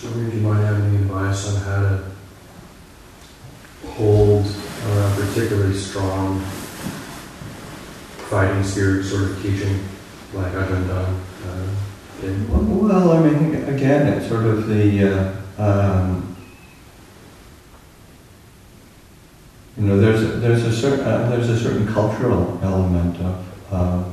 Would you mind having any advice on how to hold particularly strong fighting spirit sort of teaching like Ajahn Done? Well, I mean, again, it's sort of the there's a certain cultural element of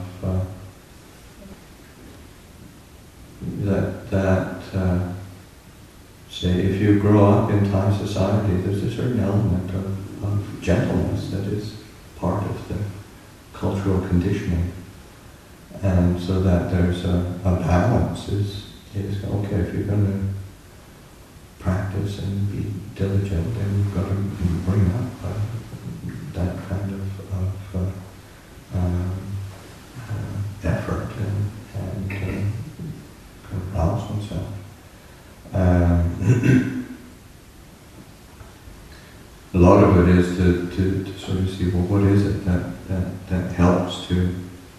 that say if you grow up in Thai society, there's a certain element of gentleness that is part of the cultural conditioning, and so that there's a balance is okay. If you're going to practice and be diligent, then you've got to bring up that kind of effort and rouse oneself. A lot of it is to sort of see, well, what is it that helps to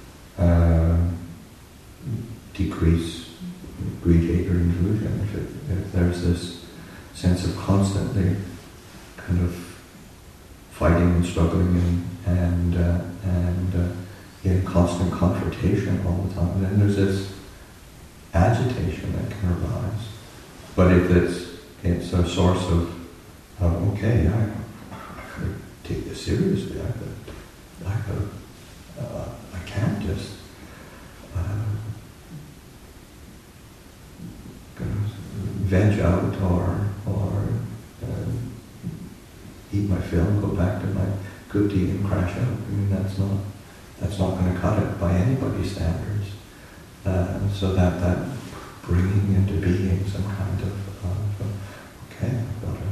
decrease greed, hatred, and delusion. If there's this sense of constantly kind of fighting and struggling and in constant confrontation all the time, then there's this agitation that can arise. But if it's a source of okay, I gotta take this seriously. I can't just veg out or eat my fill and go back to my good tea and crash out. I mean, that's not going to cut it by anybody's standards. So that bringing into being some kind of okay, I've got to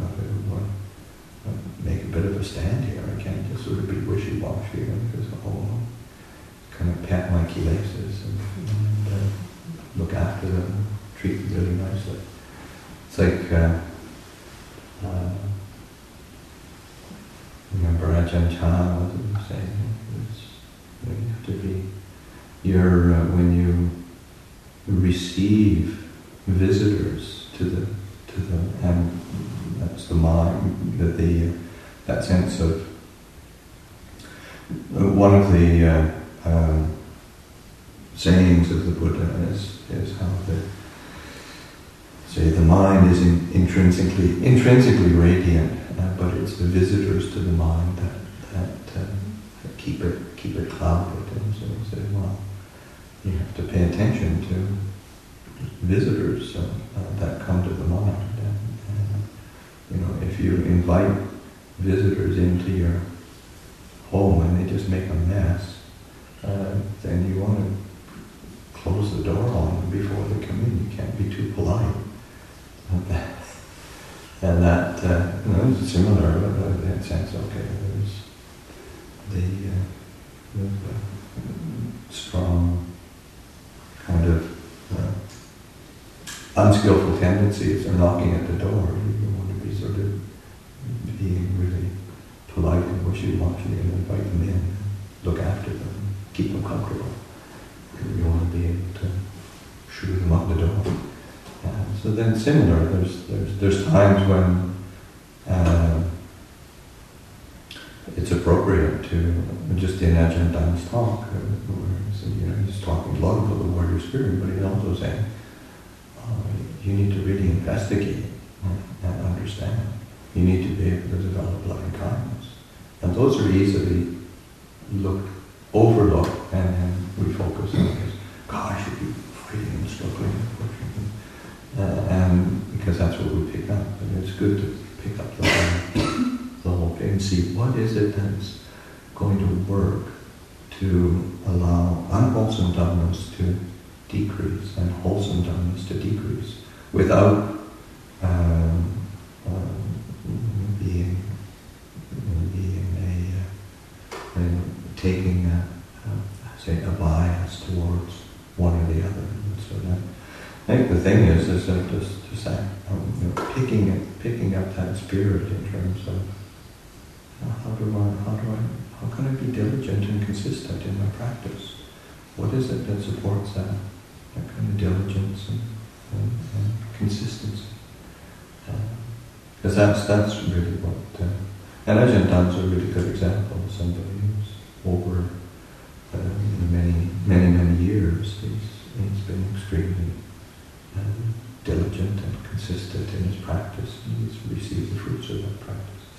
make a bit of a stand here. I can't just sort of be wishy-washy and just kind of pat my kilesas and look after them, treat them really nicely. It's like remember Ajahn Chah was saying, you have to be when you receive visitors to the and that's the mind, that sense of one of the sayings of the Buddha is how the mind is intrinsically radiant, but it's the visitors to the mind that keep it clouded. And so he said, well, you have to pay attention to visitors that come to the mind. And if you invite visitors into your home and they just make a mess, then you want to close the door on them before they come in. You can't be too polite. And that is similar in that sense. Okay, there's the strong kind of unskillful tendencies are knocking at the door. You want to be sort of being really polite and wishy-washy and invite them in, look after them, keep them comfortable. You want to be able to shoo them out the door. So then similar, there's times when it's appropriate to, just in Ajahn Dham's talk, where he's talking a lot about the warrior spirit, but he's also saying, you need to really investigate and understand. You need to be able to develop loving kindness. And those are easily overlooked, and we focus on this, God, I should be fighting and struggling and pushing. And because that's what we pick up. And it's good to pick up the whole thing and see what is it that's going to work to allow unwholesome dhammas to decrease and wholesome dhammas to decrease without taking a bias towards one or the other. And so that, I think the thing is that just that picking up that spirit in terms of how can I be diligent and consistent in my practice? What is it that supports that kind of diligence and consistency. Because that's really what... and Ajahn Dan's a really good example of somebody who's over many years. He's been extremely diligent and consistent in his practice, and he's received the fruits of that practice.